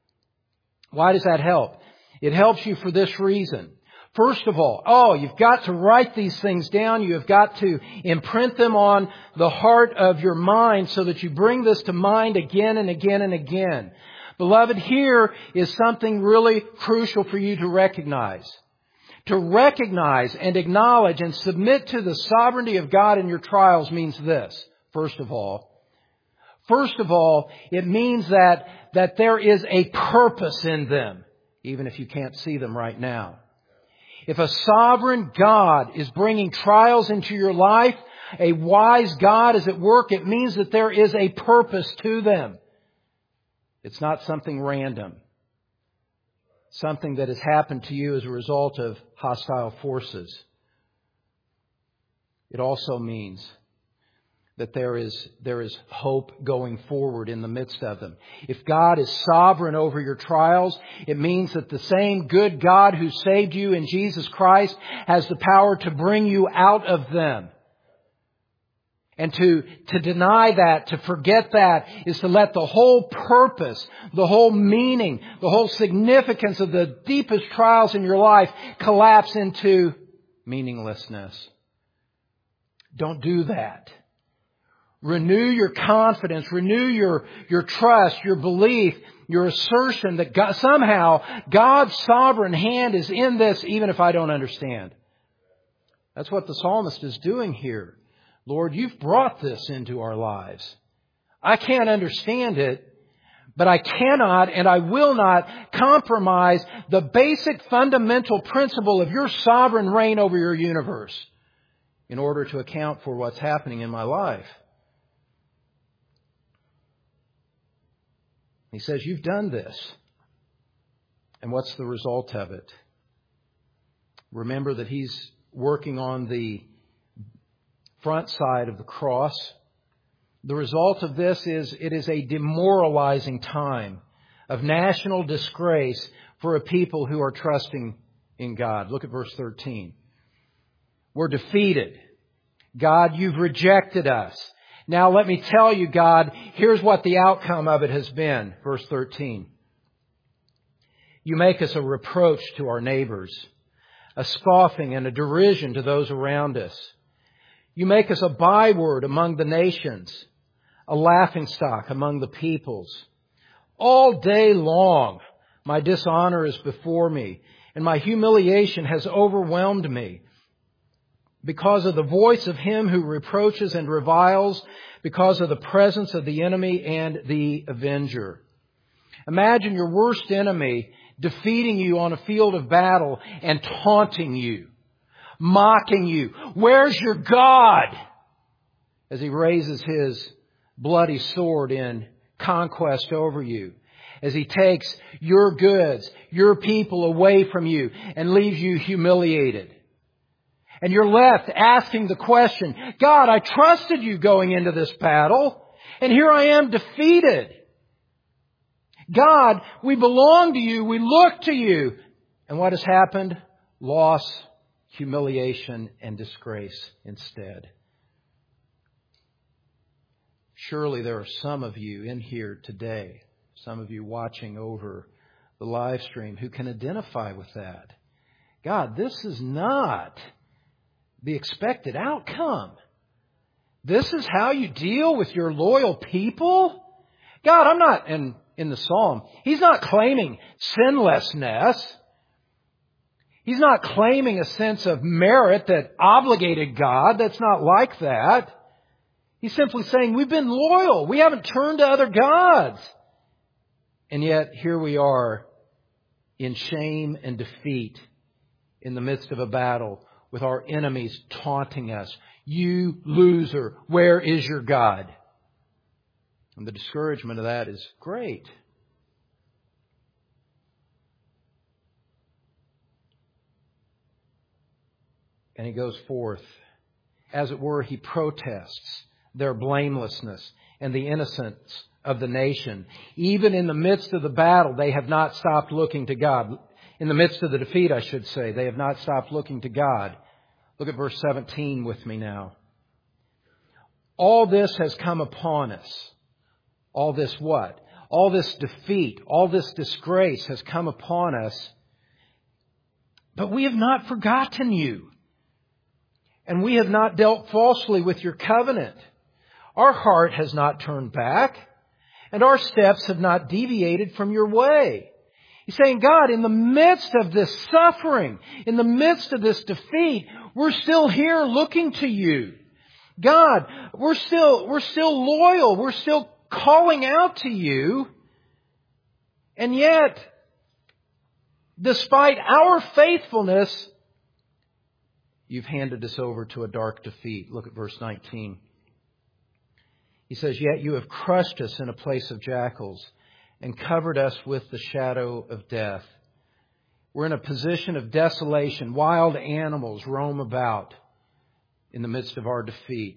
Why does that help? It helps you for this reason. First of all, oh, you've got to write these things down. You have got to imprint them on the heart of your mind so that you bring this to mind again and again and again. Beloved, here is something really crucial for you to recognize. To recognize and acknowledge and submit to the sovereignty of God in your trials means this, first of all. First of all, it means that, that there is a purpose in them, even if you can't see them right now. If a sovereign God is bringing trials into your life, a wise God is at work, it means that there is a purpose to them. It's not something random. Something that has happened to you as a result of hostile forces. It also means that there is, there is hope going forward in the midst of them. If God is sovereign over your trials, it means that the same good God who saved you in Jesus Christ has the power to bring you out of them. And to, to deny that, to forget that, is to let the whole purpose, the whole meaning, the whole significance of the deepest trials in your life collapse into meaninglessness. Don't do that. Renew your confidence, renew your, your trust, your belief, your assertion that God, somehow God's sovereign hand is in this even if I don't understand. That's what the psalmist is doing here. Lord, you've brought this into our lives. I can't understand it, but I cannot and I will not compromise the basic fundamental principle of your sovereign reign over your universe in order to account for what's happening in my life. He says, you've done this. And what's the result of it? Remember that He's working on the front side of the cross. The result of this is it is a demoralizing time of national disgrace for a people who are trusting in God. Look at verse thirteen. We're defeated. God, you've rejected us. Now let me tell you, God, here's what the outcome of it has been. Verse thirteen. You make us a reproach to our neighbors, a scoffing and a derision to those around us. You make us a byword among the nations, a laughingstock among the peoples. All day long, My dishonor is before me, and my humiliation has overwhelmed me. Because of the voice of him who reproaches and reviles, because of the presence of the enemy and the avenger. Imagine your worst enemy defeating you on a field of battle and taunting you, mocking you. Where's your God? As he raises his bloody sword in conquest over you. As he takes your goods, your people away from you and leaves you humiliated. And you're left asking the question, God, I trusted you going into this battle, and here I am defeated. God, we belong to you, we look to you. And what has happened? Loss, humiliation, and disgrace instead. Surely there are some of you in here today, some of you watching over the live stream, who can identify with that. God, this is not the expected outcome. This is how you deal with your loyal people? God, I'm not, and in the Psalm, He's not claiming sinlessness. He's not claiming a sense of merit that obligated God. That's not like that. He's simply saying we've been loyal. We haven't turned to other gods. And yet here we are in shame and defeat in the midst of a battle with our enemies taunting us. You loser, where is your God? And the discouragement of that is great. And he goes forth. As it were, he protests their blamelessness and the innocence of the nation. Even in the midst of the battle, they have not stopped looking to God. In the midst of the defeat, I should say, they have not stopped looking to God. Look at verse seventeen with me now. All this has come upon us. All this what? All this defeat, all this disgrace has come upon us. But we have not forgotten you. And we have not dealt falsely with your covenant. Our heart has not turned back. And our steps have not deviated from your way. He's saying, God, in the midst of this suffering, in the midst of this defeat, we're still here looking to you. God, we're still, we're still loyal. We're still calling out to you. And yet, despite our faithfulness, you've handed us over to a dark defeat. Look at verse nineteen. He says, yet you have crushed us in a place of jackals and covered us with the shadow of death. We're in a position of desolation. Wild animals roam about in the midst of our defeat.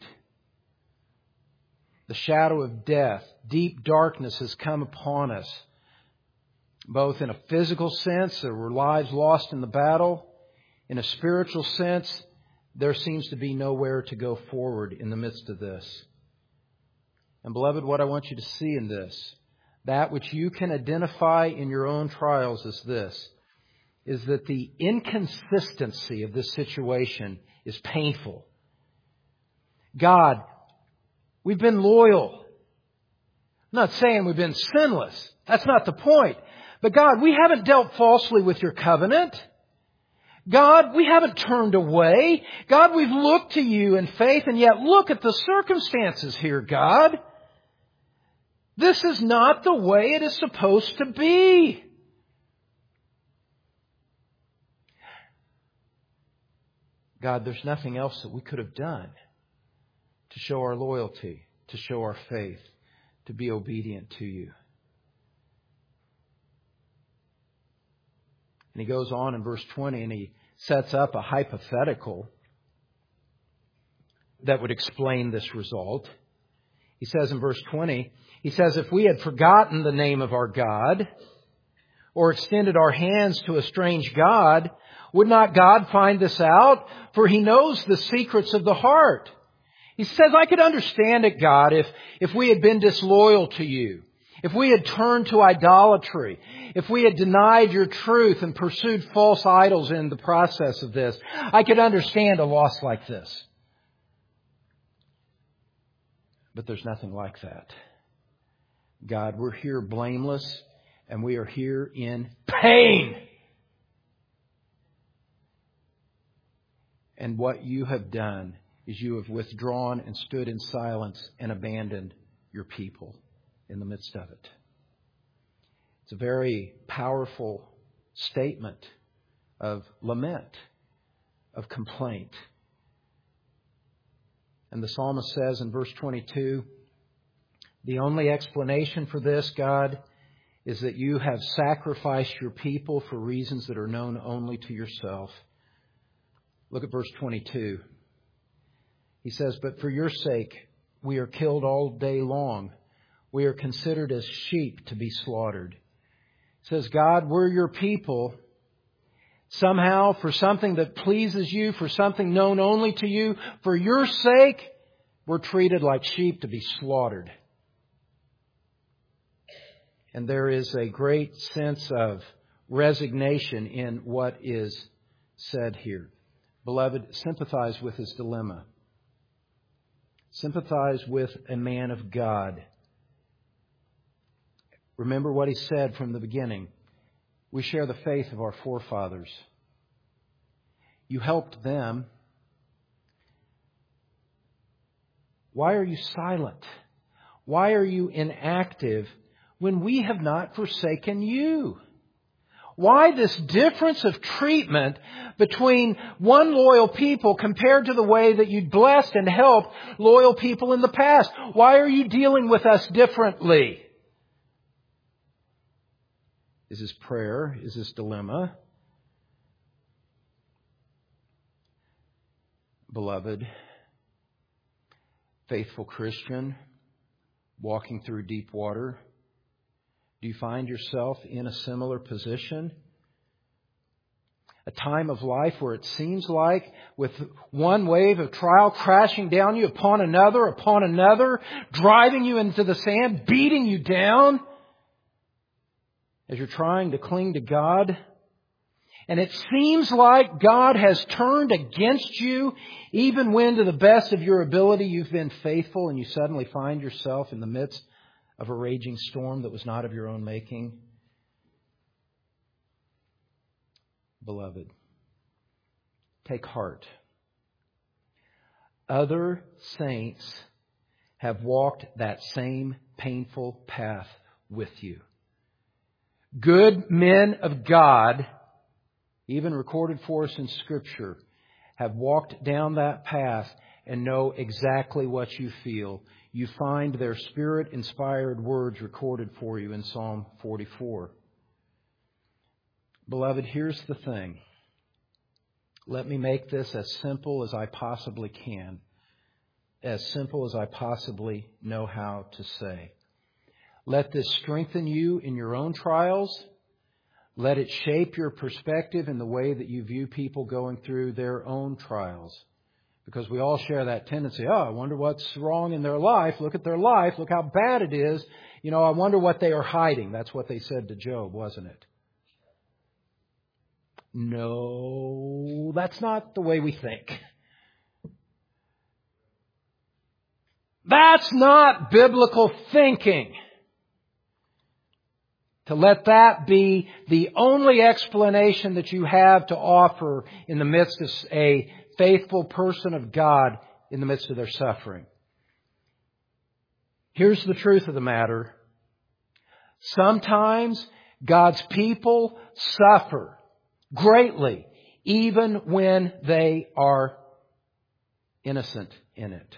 The shadow of death, deep darkness has come upon us, both in a physical sense, there were lives lost in the battle. In a spiritual sense, there seems to be nowhere to go forward in the midst of this. And beloved, what I want you to see in this, that which you can identify in your own trials is this, is that the inconsistency of this situation is painful. God, we've been loyal. I'm not saying we've been sinless. That's not the point. But God, we haven't dealt falsely with your covenant. God, we haven't turned away. God, we've looked to you in faith, and yet look at the circumstances here, God. This is not the way it is supposed to be. God, there's nothing else that we could have done to show our loyalty, to show our faith, to be obedient to you. And he goes on in verse twenty and he sets up a hypothetical that would explain this result. He says in verse twenty, he says, if we had forgotten the name of our God or extended our hands to a strange God, would not God find this out? For He knows the secrets of the heart. He says, I could understand it, God, if, if we had been disloyal to you. If we had turned to idolatry, if we had denied your truth and pursued false idols in the process of this, I could understand a loss like this. But there's nothing like that. God, we're here blameless and we are here in pain. And what you have done is you have withdrawn and stood in silence and abandoned your people in the midst of it. It's a very powerful statement of lament, of complaint. And the psalmist says in verse twenty-two, the only explanation for this, God, is that you have sacrificed your people for reasons that are known only to yourself. Look at verse twenty-two. He says, but for your sake we are killed all day long. We are considered as sheep to be slaughtered. He says, God, we're your people. Somehow, for something that pleases you, for something known only to you, for your sake, we're treated like sheep to be slaughtered. And there is a great sense of resignation in what is said here. Beloved, sympathize with his dilemma. Sympathize with a man of God. Remember what he said from the beginning. We share the faith of our forefathers. You helped them. Why are you silent? Why are you inactive when we have not forsaken you? Why this difference of treatment between one loyal people compared to the way that you blessed and helped loyal people in the past? Why are you dealing with us differently? Is this prayer? Is this dilemma? Beloved, faithful Christian, walking through deep water, do you find yourself in a similar position? A time of life where it seems like with one wave of trial crashing down you upon another, upon another, driving you into the sand, beating you down as you're trying to cling to God. And it seems like God has turned against you even when to the best of your ability you've been faithful, and you suddenly find yourself in the midst of a raging storm that was not of your own making. Beloved, take heart. Other saints have walked that same painful path with you. Good men of God, even recorded for us in Scripture, have walked down that path and know exactly what you feel. You find their Spirit-inspired words recorded for you in Psalm forty-four. Beloved, here's the thing. Let me make this as simple as I possibly can. As simple as I possibly know how to say. Let this strengthen you in your own trials. Let it shape your perspective in the way that you view people going through their own trials. Because we all share that tendency. Oh, I wonder what's wrong in their life. Look at their life. Look how bad it is. You know, I wonder what they are hiding. That's what they said to Job, wasn't it? No, that's not the way we think. That's not biblical thinking. To let that be the only explanation that you have to offer in the midst of a faithful person of God in the midst of their suffering. Here's the truth of the matter. Sometimes God's people suffer greatly, even when they are innocent in it.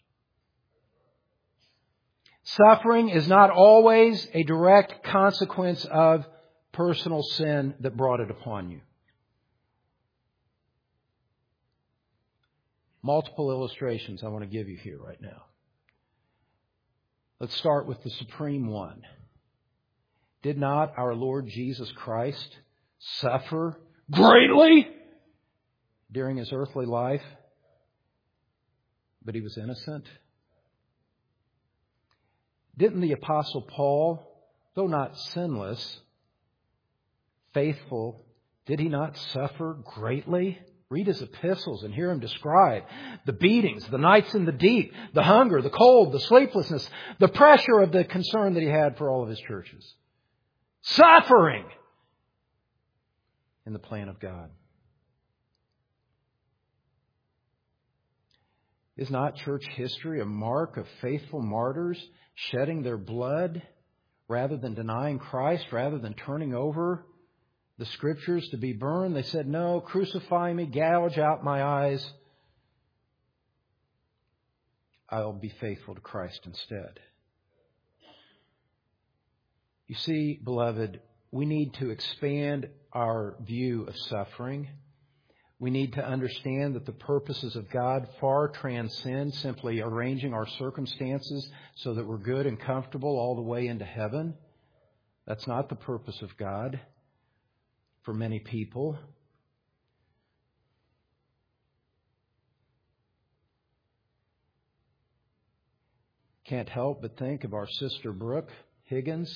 Suffering is not always a direct consequence of personal sin that brought it upon you. Multiple illustrations I want to give you here right now. Let's start with the supreme one. Did not our Lord Jesus Christ suffer greatly during His earthly life? But He was innocent. Didn't the Apostle Paul, though not sinless, faithful, did he not suffer greatly? Read his epistles and hear him describe the beatings, the nights in the deep, the hunger, the cold, the sleeplessness, the pressure of the concern that he had for all of his churches. Suffering in the plan of God. Is not church history a mark of faithful martyrs shedding their blood rather than denying Christ, rather than turning over the Scriptures to be burned? They said, no, crucify me, gouge out my eyes. I'll be faithful to Christ instead. You see, beloved, we need to expand our view of suffering. We need to understand that the purposes of God far transcend simply arranging our circumstances so that we're good and comfortable all the way into heaven. That's not the purpose of God for many people. Can't help but think of our sister Brooke Higgins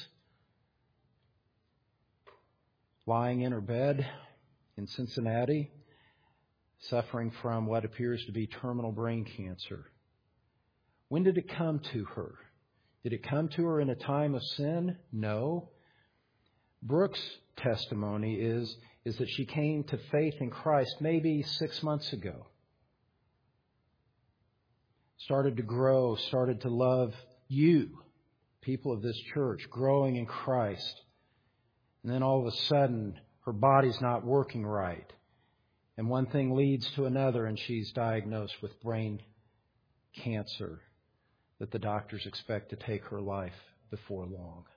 lying in her bed in Cincinnati, suffering from what appears to be terminal brain cancer. When did it come to her? Did it come to her in a time of sin? No. Brooke's testimony is, is that she came to faith in Christ maybe six months ago. Started to grow, started to love you, people of this church, growing in Christ. And then all of a sudden, her body's not working right. And one thing leads to another, and she's diagnosed with brain cancer that the doctors expect to take her life before long.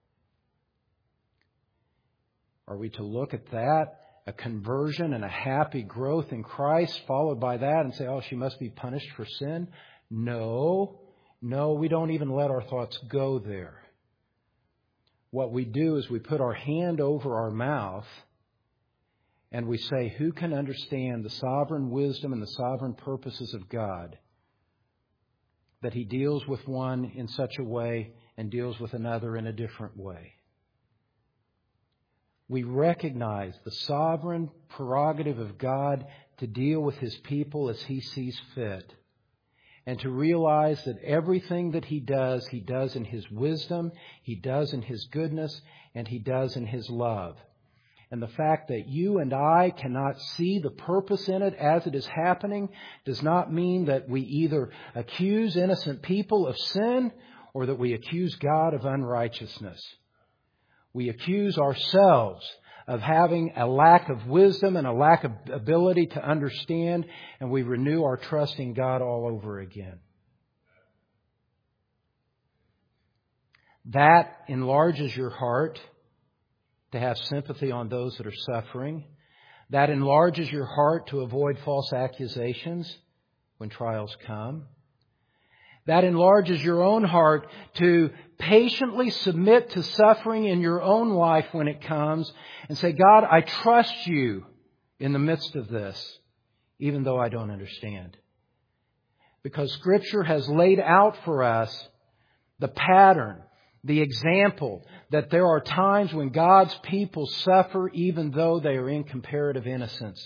Are we to look at that, a conversion and a happy growth in Christ, followed by that and say, oh, she must be punished for sin? No, no, we don't even let our thoughts go there. What we do is we put our hand over our mouth and we say, who can understand the sovereign wisdom and the sovereign purposes of God, that He deals with one in such a way and deals with another in a different way? We recognize the sovereign prerogative of God to deal with His people as He sees fit, and to realize that everything that He does, He does in His wisdom, He does in His goodness, and He does in His love. And the fact that you and I cannot see the purpose in it as it is happening does not mean that we either accuse innocent people of sin or that we accuse God of unrighteousness. We accuse ourselves of having a lack of wisdom and a lack of ability to understand, and we renew our trust in God all over again. That enlarges your heart to have sympathy on those that are suffering. That enlarges your heart to avoid false accusations when trials come. That enlarges your own heart to patiently submit to suffering in your own life when it comes and say, God, I trust You in the midst of this, even though I don't understand. Because Scripture has laid out for us the pattern, the example, that there are times when God's people suffer even though they are in comparative innocence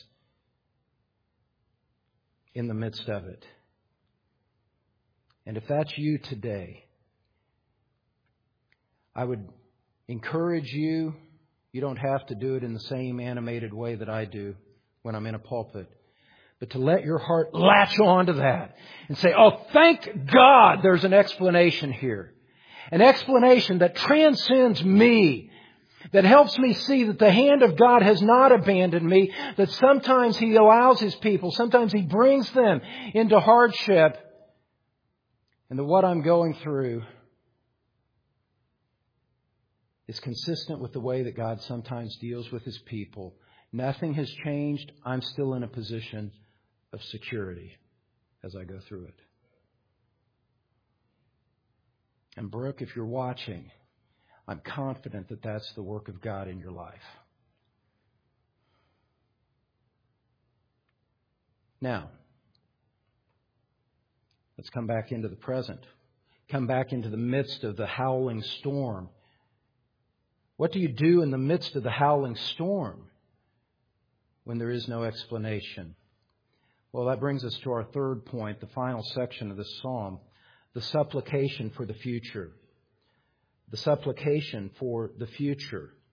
in the midst of it. And if that's you today, I would encourage you, you don't have to do it in the same animated way that I do when I'm in a pulpit, but to let your heart latch on to that and say, oh, thank God there's an explanation here. An explanation that transcends me, that helps me see that the hand of God has not abandoned me, that sometimes He allows His people, sometimes He brings them into hardship, and that what I'm going through is consistent with the way that God sometimes deals with His people. Nothing has changed. I'm still in a position of security as I go through it. And Brooke, if you're watching, I'm confident that that's the work of God in your life. Now, let's come back into the present. Come back into the midst of the howling storm. What do you do in the midst of the howling storm when there is no explanation? Well, that brings us to our third point, the final section of this psalm, the supplication for the future. The supplication for the future.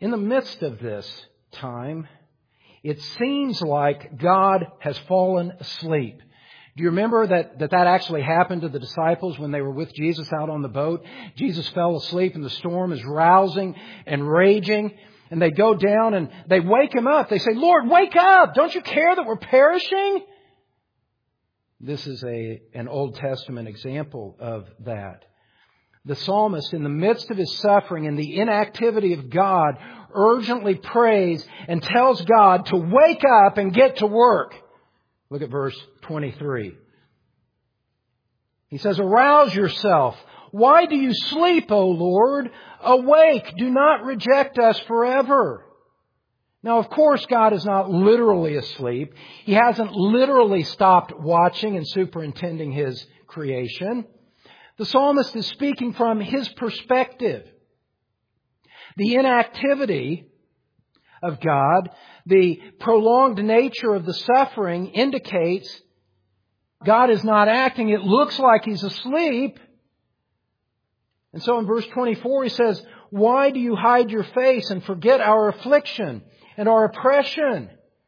in the midst of this time, it seems like God has fallen asleep. Do you remember that, that that actually happened to the disciples when they were with Jesus out on the boat? Jesus fell asleep and the storm is rousing and raging. And they go down and they wake Him up. They say, Lord, wake up! Don't you care that we're perishing? This is a, an Old Testament example of that. The psalmist, in the midst of his suffering and the inactivity of God, urgently prays and tells God to wake up and get to work. Look at verse twenty-three. He says, arouse yourself. Why do you sleep, O Lord? Awake, do not reject us forever. Now, of course, God is not literally asleep. He hasn't literally stopped watching and superintending His creation. The psalmist is speaking from his perspective. The inactivity of God, the prolonged nature of the suffering indicates God is not acting. It looks like He's asleep. And so in verse twenty-four he says, why do you hide your face and forget our affliction and our oppression?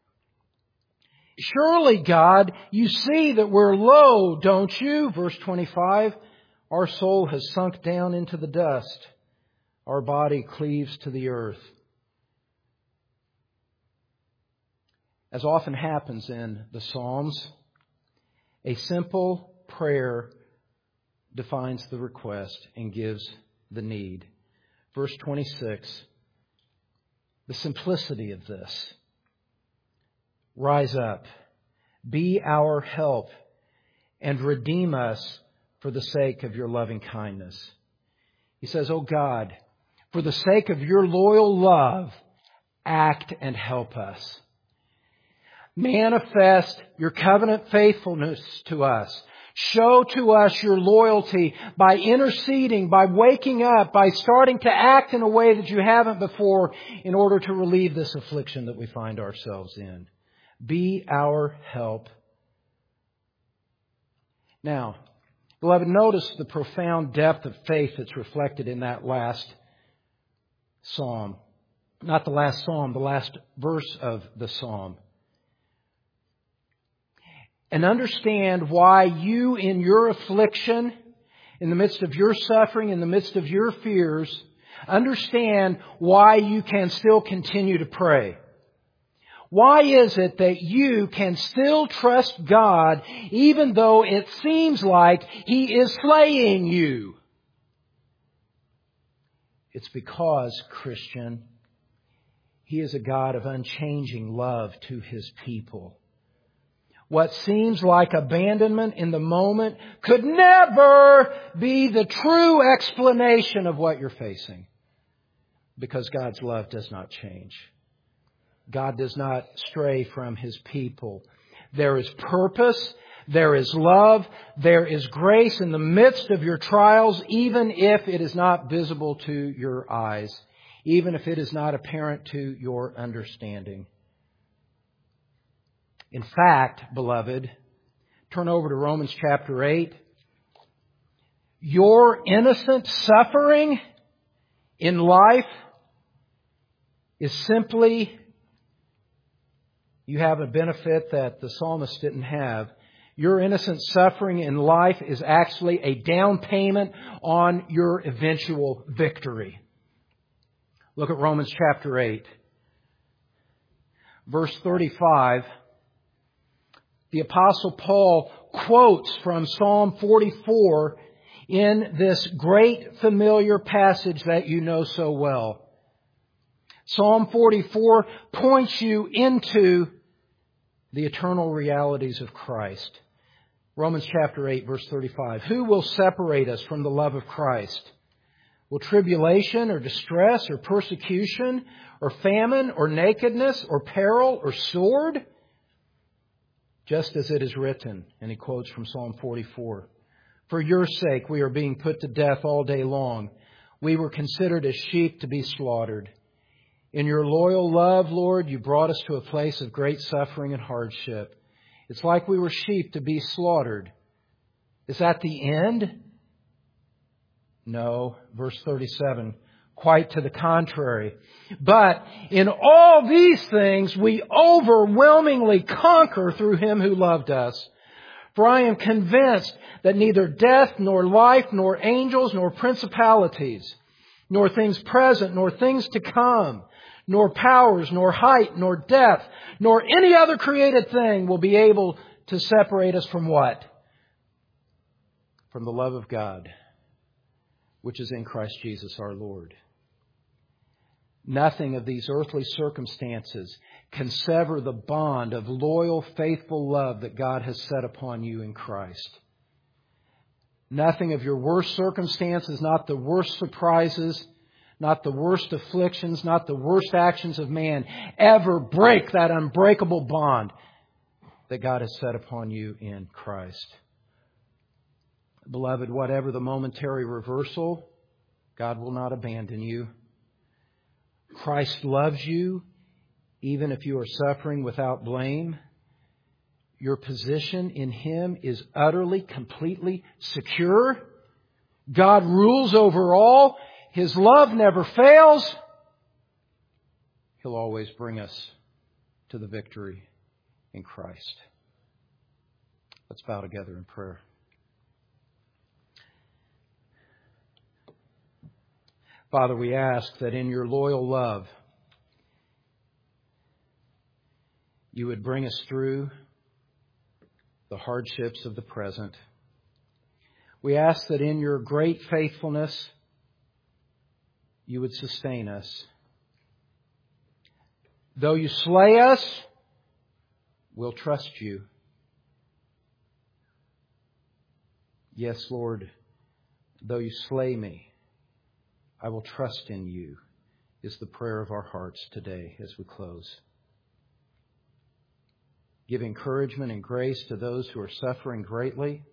Surely, God, you see that we're low, don't you? Verse twenty-five, our soul has sunk down into the dust. Our body cleaves to the earth. As often happens in the Psalms, a simple prayer defines the request and gives the need. Verse twenty-six, the simplicity of this. Rise up, be our help, and redeem us for the sake of your loving kindness. He says, oh God, for the sake of your loyal love, act and help us. Manifest your covenant faithfulness to us. Show to us your loyalty by interceding, by waking up, by starting to act in a way that you haven't before in order to relieve this affliction that we find ourselves in. Be our help. Now, beloved, notice the profound depth of faith that's reflected in that last psalm. Not the last psalm, the last verse of the psalm. And understand why you in your affliction, in the midst of your suffering, in the midst of your fears, understand why you can still continue to pray. Why is it that you can still trust God even though it seems like He is slaying you? It's because, Christian, He is a God of unchanging love to His people. What seems like abandonment in the moment could never be the true explanation of what you're facing. Because God's love does not change. God does not stray from His people. There is purpose. There is love. There is grace in the midst of your trials, even if it is not visible to your eyes. Even if it is not apparent to your understanding. In fact, beloved, turn over to Romans chapter eight. Your innocent suffering in life is simply, you have a benefit that the psalmist didn't have. Your innocent suffering in life is actually a down payment on your eventual victory. Look at Romans chapter eight, verse thirty-five. The Apostle Paul quotes from Psalm forty-four in this great familiar passage that you know so well. Psalm forty-four points you into the eternal realities of Christ. Romans chapter eight, verse thirty-five. Who will separate us from the love of Christ? Will tribulation or distress or persecution or famine or nakedness or peril or sword? Just as it is written, and he quotes from Psalm forty-four, for your sake we are being put to death all day long. We were considered as sheep to be slaughtered. In your loyal love, Lord, you brought us to a place of great suffering and hardship. It's like we were sheep to be slaughtered. Is that the end? No. Verse thirty-seven, Quite to the contrary. But in all these things we overwhelmingly conquer through Him who loved us. For I am convinced that neither death, nor life, nor angels, nor principalities, nor things present, nor things to come, nor powers, nor height, nor depth, nor any other created thing will be able to separate us from what? From the love of God, which is in Christ Jesus our Lord. Nothing of these earthly circumstances can sever the bond of loyal, faithful love that God has set upon you in Christ. Nothing of your worst circumstances, not the worst surprises, not the worst afflictions, not the worst actions of man, ever break that unbreakable bond that God has set upon you in Christ. Beloved, whatever the momentary reversal, God will not abandon you. Christ loves you, even if you are suffering without blame. Your position in Him is utterly, completely secure. God rules over all. His love never fails. He'll always bring us to the victory in Christ. Let's bow together in prayer. Father, we ask that in your loyal love, you would bring us through the hardships of the present. We ask that in your great faithfulness, you would sustain us. Though you slay us, we'll trust you. Yes, Lord, though you slay me, I will trust in you, is the prayer of our hearts today as we close. Give encouragement and grace to those who are suffering greatly.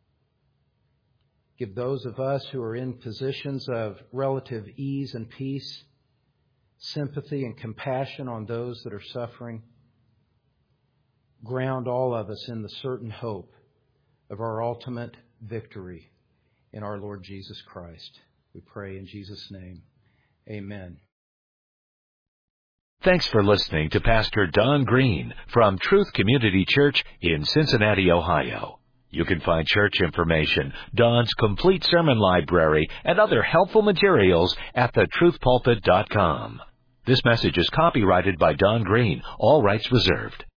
Give those of us who are in positions of relative ease and peace sympathy and compassion on those that are suffering. Ground all of us in the certain hope of our ultimate victory in our Lord Jesus Christ. We pray in Jesus' name. Amen. Thanks for listening to Pastor Don Green from Truth Community Church in Cincinnati, Ohio. You can find church information, Don's complete sermon library, and other helpful materials at the truth pulpit dot com. This message is copyrighted by Don Green, all rights reserved.